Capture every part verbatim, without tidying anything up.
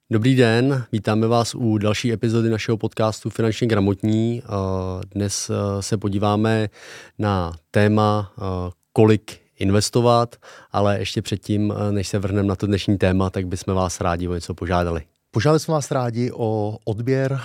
Dobrý den, vítáme vás u další epizody našeho podcastu Finančně gramotní. Dnes se podíváme na téma, kolik investovat, ale ještě předtím, než se vrhneme na to dnešní téma, tak bychom vás rádi o něco požádali. Požádali jsme vás rádi o odběr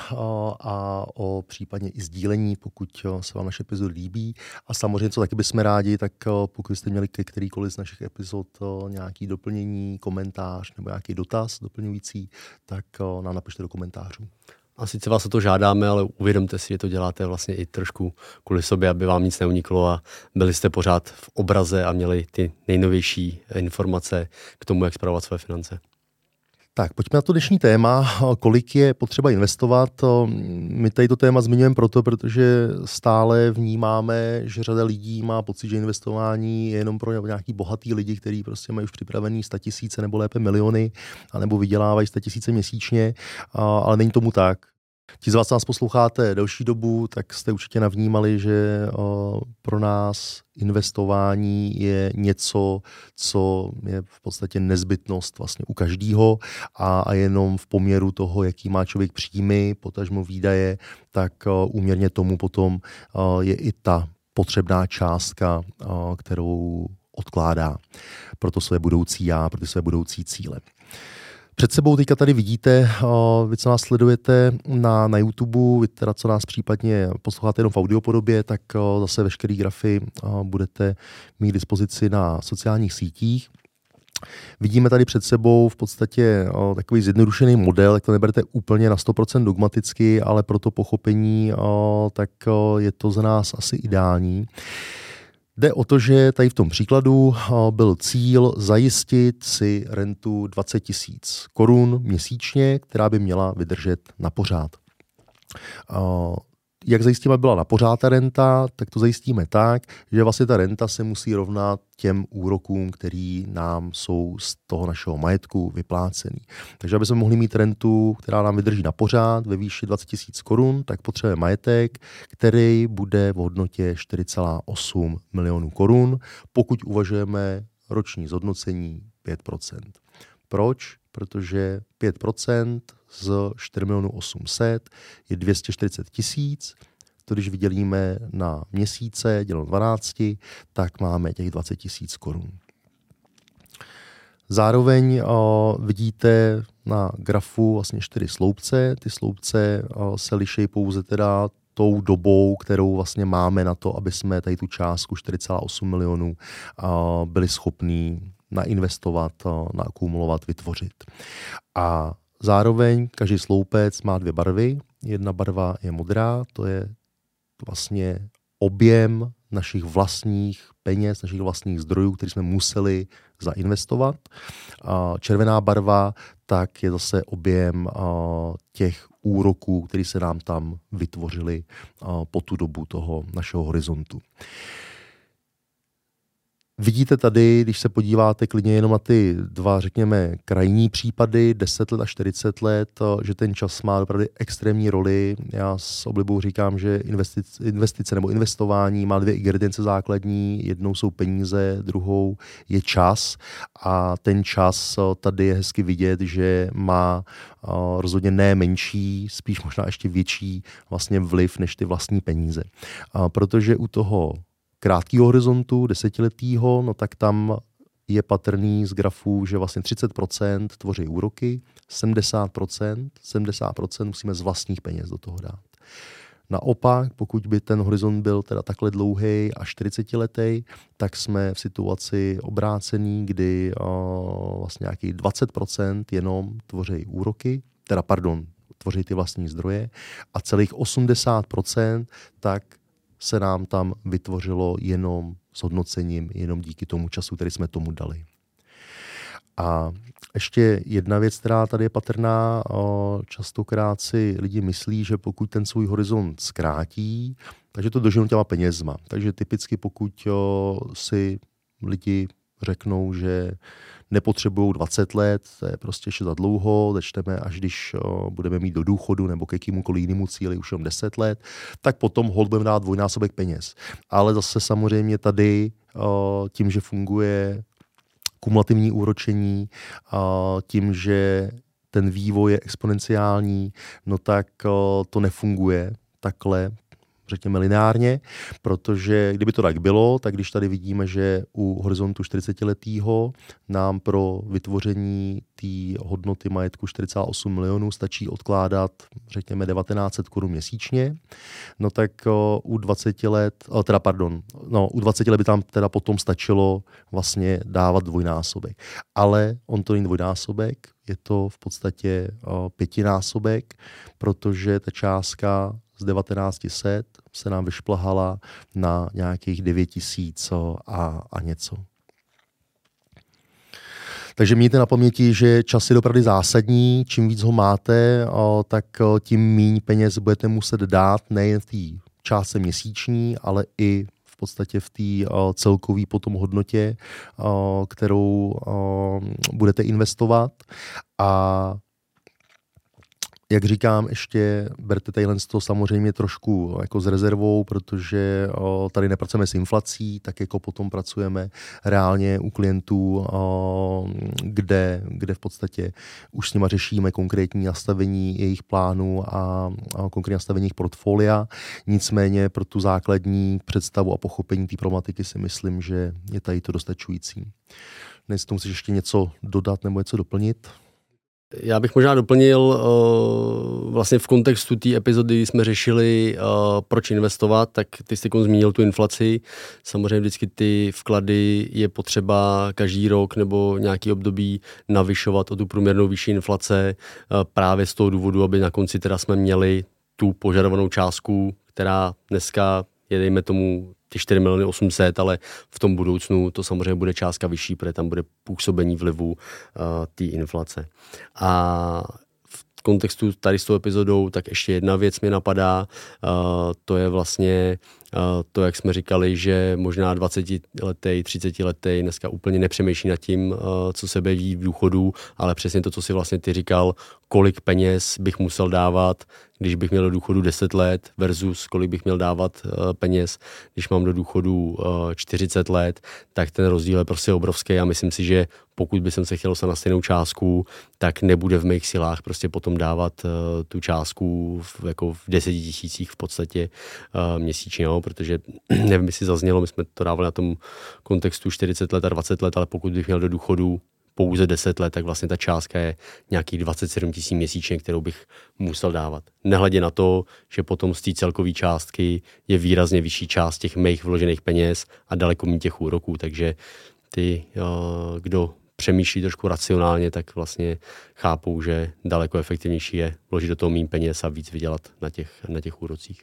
a o případně i sdílení, pokud se vám naše epizody líbí. A samozřejmě, co taky bychom rádi, tak pokud jste měli ke kterýkoliv z našich epizod nějaký doplnění, komentář nebo nějaký dotaz doplňující, tak nám napište do komentářů. A sice vás o to žádáme, ale uvědomte si, že to děláte vlastně i trošku kvůli sobě, aby vám nic neuniklo a byli jste pořád v obraze a měli ty nejnovější informace k tomu, jak spravovat své finance. Tak, pojďme na to dnešní téma, kolik je potřeba investovat. My tady to téma zmiňujeme proto, protože stále vnímáme, že řada lidí má pocit, že investování je jenom pro nějaký bohatý lidi, kteří prostě mají už připravený statisíce nebo lépe miliony, anebo vydělávají statisíce měsíčně, ale není tomu tak. Ti z vás, co nás posloucháte delší dobu, tak jste určitě navnímali, že pro nás investování je něco, co je v podstatě nezbytnost vlastně u každého a, a jenom v poměru toho, jaký má člověk příjmy, potažmo výdaje, tak úměrně tomu potom je i ta potřebná částka, kterou odkládá pro to své budoucí já, pro ty své budoucí cíle. Před sebou teďka tady vidíte, vy co nás sledujete na, na YouTube, vy teda co nás případně posloucháte jenom v audiopodobě, tak zase veškerý grafy budete mít k dispozici na sociálních sítích. Vidíme tady před sebou v podstatě takový zjednodušený model, jak to neberte úplně na sto procent dogmaticky, ale pro to pochopení tak je to za nás asi ideální. Jde o to, že tady v tom příkladu byl cíl zajistit si rentu dvacet tisíc korun měsíčně, která by měla vydržet na pořád. Jak zajistíme, aby byla na pořád ta renta, tak to zajistíme tak, že vlastně ta renta se musí rovnat těm úrokům, který nám jsou z toho našeho majetku vyplácený. Takže aby jsme mohli mít rentu, která nám vydrží na pořád ve výši dvacet tisíc korun, tak potřebujeme majetek, který bude v hodnotě čtyři celá osm milionů korun, pokud uvažujeme roční zhodnocení pět procent. Proč? Protože pět procent z čtyři miliony osm set je dvě stě čtyřicet tisíc. To, když vydělíme na měsíce, děleno dvanáct, tak máme těch dvacet tisíc korun. Zároveň o, vidíte na grafu vlastně čtyři sloupce. Ty sloupce o, se liší pouze teda tou dobou, kterou vlastně máme na to, aby jsme tady tu částku čtyři celá osm milionů o, byli schopní nainvestovat, naakumulovat, vytvořit. A zároveň každý sloupec má dvě barvy. Jedna barva je modrá, to je vlastně objem našich vlastních peněz, našich vlastních zdrojů, které jsme museli zainvestovat. A červená barva, tak je zase objem těch úroků, které se nám tam vytvořily po tu dobu toho našeho horizontu. Vidíte tady, když se podíváte klidně jenom na ty dva, řekněme, krajní případy, deset let a čtyřicet let, že ten čas má opravdu extrémní roli. Já s oblibou říkám, že investice, investice nebo investování má dvě ingredience základní. Jednou jsou peníze, druhou je čas. A ten čas tady je hezky vidět, že má rozhodně ne menší, spíš možná ještě větší vlastně vliv než ty vlastní peníze. Protože u toho krátkého horizontu, desetiletýho, no tak tam je patrný z grafů, že vlastně třicet procent tvoří úroky, sedmdesát procent, sedmdesát procent musíme z vlastních peněz do toho dát. Naopak, pokud by ten horizont byl teda takhle dlouhý a čtyřicetiletý, tak jsme v situaci obrácený, kdy o, vlastně nějaký dvacet procent jenom tvoří úroky, teda pardon, tvoří ty vlastní zdroje a celých osmdesát procent tak se nám tam vytvořilo jenom s hodnocením, jenom díky tomu času, který jsme tomu dali. A ještě jedna věc, která tady je patrná, častokrát si lidi myslí, že pokud ten svůj horizont zkrátí, takže to doženou těma penězma. Takže typicky pokud si lidi řeknou, že nepotřebují dvacet let, to je prostě ještě za dlouho, začneme, až když o, budeme mít do důchodu nebo k jakýmukoliv jinému cíli už jenom deset let, tak potom holt budeme dát dvojnásobek peněz. Ale zase samozřejmě tady o, tím, že funguje kumulativní úročení, o, tím, že ten vývoj je exponenciální, no tak to nefunguje takhle, řekněme lineárně, protože kdyby to tak bylo, tak když tady vidíme, že u horizontu čtyřicetiletého nám pro vytvoření té hodnoty majetku čtyřicet osm milionů stačí odkládat, řekněme, devatenáct set korun měsíčně, no tak u dvaceti let, teda pardon, no u dvaceti let by tam teda potom stačilo vlastně dávat dvojnásobek. Ale on to není dvojnásobek, je to v podstatě pětinásobek, protože ta částka z devatenáct set se nám vyšplhala na nějakých devět tisíc a, a něco. Takže mějte na paměti, že čas je opravdu zásadní. Čím víc ho máte, tak tím méně peněz budete muset dát nejen v té částce měsíční, ale i v podstatě v té celkové potom hodnotě, kterou budete investovat. A jak říkám, ještě berte tadyhle to samozřejmě trošku jako s rezervou, protože o, tady nepracujeme s inflací, tak jako potom pracujeme reálně u klientů, o, kde, kde v podstatě už s nima řešíme konkrétní nastavení jejich plánu a, a konkrétní nastavení jejich portfolia. Nicméně pro tu základní představu a pochopení té problematiky si myslím, že je tady to dostačující. Dnes tomu chceš ještě něco dodat nebo něco doplnit? Já bych možná doplnil, uh, vlastně v kontextu té epizody jsme řešili, uh, proč investovat, tak ty jsi zmínil tu inflaci. Samozřejmě vždycky ty vklady je potřeba každý rok nebo nějaký období navyšovat o tu průměrnou výši inflace, uh, právě z toho důvodu, aby na konci teda jsme měli tu požadovanou částku, která dneska je, dejme tomu, ty čtyři miliony osm set, ale v tom budoucnu to samozřejmě bude částka vyšší, protože tam bude působení vlivu uh, té inflace. A v kontextu tady s tou epizodou, tak ještě jedna věc mě napadá, uh, to je vlastně uh, to, jak jsme říkali, že možná dvacetiletý, třicetiletý dneska úplně nepřemýšlí nad tím, uh, co se bude dít v důchodu, ale přesně to, co si vlastně ty říkal, kolik peněz bych musel dávat, když bych měl do důchodu deset let versus kolik bych měl dávat uh, peněz, když mám do důchodu uh, čtyřicet let, tak ten rozdíl je prostě obrovský a myslím si, že pokud bych se chtěl dostat na stejnou částku, tak nebude v mých silách prostě potom dávat uh, tu částku v, jako v deseti tisících v podstatě uh, měsíčně, no, protože nevím, jestli zaznělo, my jsme to dávali na tom kontextu čtyřicet let a dvacet let, ale pokud bych měl do důchodu pouze deset let, tak vlastně ta částka je nějakých dvacet sedm tisíc měsíčně, kterou bych musel dávat. Nehledě na to, že potom z té celkové částky je výrazně vyšší část těch mých vložených peněz a daleko méně těch úroků, takže ty, kdo přemýšlí trošku racionálně, tak vlastně chápou, že daleko efektivnější je vložit do toho méně peněz a víc vydělat na těch, na těch úrocích.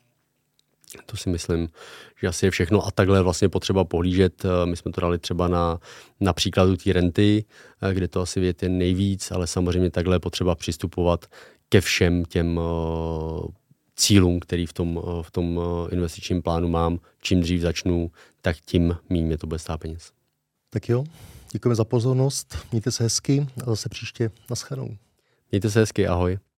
To si myslím, že asi je všechno a takhle vlastně potřeba pohlížet. My jsme to dali třeba na, na příkladu té renty, kde to asi vědět je nejvíc, ale samozřejmě takhle je potřeba přistupovat ke všem těm uh, cílům, který v tom, uh, v tom uh, investičním plánu mám. Čím dřív začnu, tak tím méně mě to bude stát peněz. Tak jo, děkujeme za pozornost, mějte se hezky a zase příště naschledanou. Mějte se hezky, ahoj.